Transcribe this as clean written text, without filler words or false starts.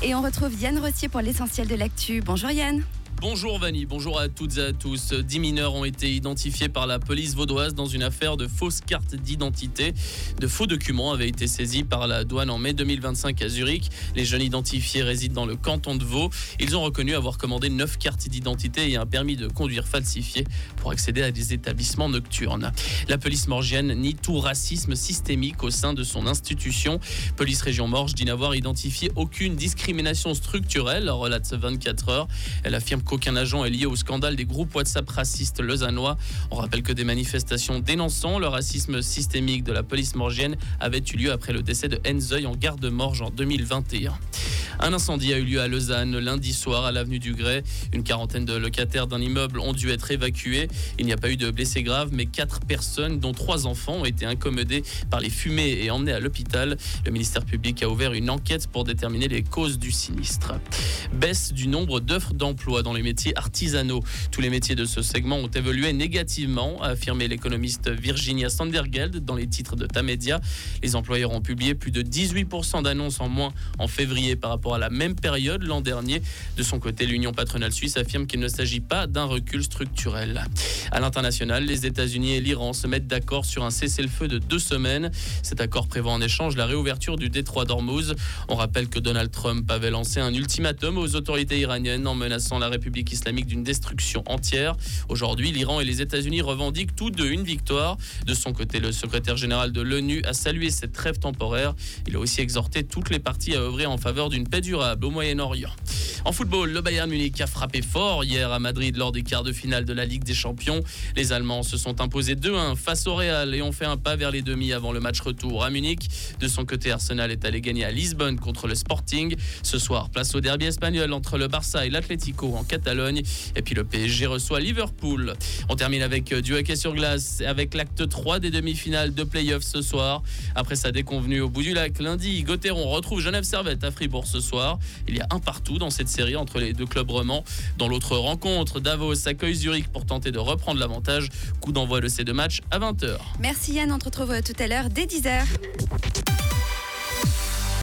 Et on retrouve Yann Rossier pour l'essentiel de l'actu. Bonjour Yann. Bonjour Vanny, bonjour à toutes et à tous. 10 mineurs ont été identifiés par la police vaudoise dans une affaire de fausses cartes d'identité. De faux documents avaient été saisis par la douane en mai 2025 à Zurich. Les jeunes identifiés résident dans le canton de Vaud. Ils ont reconnu avoir commandé 9 cartes d'identité et un permis de conduire falsifié pour accéder à des établissements nocturnes. La police morgienne nie tout racisme systémique au sein de son institution. Police région Morges dit n'avoir identifié aucune discrimination structurelle, relate 24 heures. Elle affirme qu'aucun agent est lié au scandale des groupes WhatsApp racistes lausannois. On rappelle que des manifestations dénonçant le racisme systémique de la police morgienne avaient eu lieu après le décès de Enzoy en gare de Morges en 2021. Un incendie a eu lieu à Lausanne lundi soir à l'avenue du Grès. Une quarantaine de locataires d'un immeuble ont dû être évacués. Il n'y a pas eu de blessés graves, mais 4 personnes, dont 3 enfants, ont été incommodées par les fumées et emmenées à l'hôpital. Le ministère public a ouvert une enquête pour déterminer les causes du sinistre. Baisse du nombre d'offres d'emploi dans les métiers artisanaux. Tous les métiers de ce segment ont évolué négativement, a affirmé l'économiste Virginia Sandergeld dans les titres de Tamedia. Les employeurs ont publié plus de 18% d'annonces en moins en février par rapport à la même période l'an dernier. De son côté, l'Union patronale suisse affirme qu'il ne s'agit pas d'un recul structurel. À l'international, les États-Unis et l'Iran se mettent d'accord sur un cessez-le-feu de 2 semaines. Cet accord prévoit en échange la réouverture du détroit d'Ormuz. On rappelle que Donald Trump avait lancé un ultimatum aux autorités iraniennes en menaçant la République islamique d'une destruction entière. Aujourd'hui, l'Iran et les États-Unis revendiquent tous deux une victoire. De son côté, le secrétaire général de l'ONU a salué cette trêve temporaire. Il a aussi exhorté toutes les parties à œuvrer en faveur d'une paix durable au Moyen-Orient. En football, le Bayern Munich a frappé fort hier à Madrid lors des quarts de finale de la Ligue des Champions. Les Allemands se sont imposés 2-1 face au Real et ont fait un pas vers les demi avant le match retour à Munich. De son côté, Arsenal est allé gagner à Lisbonne contre le Sporting. Ce soir, place au derby espagnol entre le Barça et l'Atlético en Catalogne. Et puis le PSG reçoit Liverpool. On termine avec du hockey sur glace avec l'acte 3 des demi-finales de play-off ce soir. Après sa déconvenue au bout du lac lundi, Gauthieron retrouve Genève Servette à Fribourg ce soir. Il y a un partout dans cette série entre les deux clubs romans. Dans l'autre rencontre, Davos accueille Zurich pour tenter de reprendre l'avantage. Coup d'envoi de ces deux matchs à 20h. Merci Yann, on te retrouve tout à l'heure dès 10h.